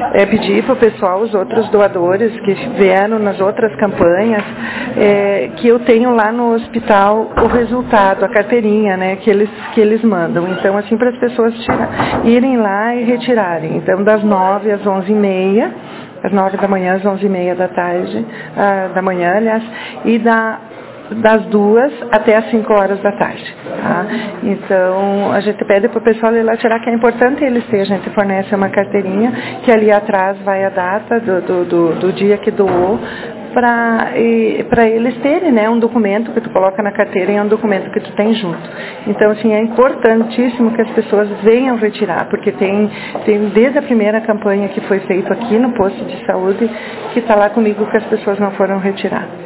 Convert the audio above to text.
pedir para o pessoal, os outros doadores que vieram nas outras campanhas, que eu tenho lá no hospital o resultado, a carteirinha, né, que eles mandam. Então, assim, para as pessoas irem lá e retirarem. Então, das 9 às 11h30, às 9 da manhã às 11h30 da tarde, da manhã, aliás, e das 2 até as 5 horas da tarde. Tá? Então, a gente pede para o pessoal ir lá tirar, que é importante eles terem. A gente fornece uma carteirinha, que ali atrás vai a data do dia que doou, para eles terem, né, um documento que tu coloca na carteira e é um documento que tu tem junto. Então, assim, é importantíssimo que as pessoas venham retirar, porque tem desde a primeira campanha que foi feita aqui no posto de saúde, que está lá comigo, que as pessoas não foram retirar.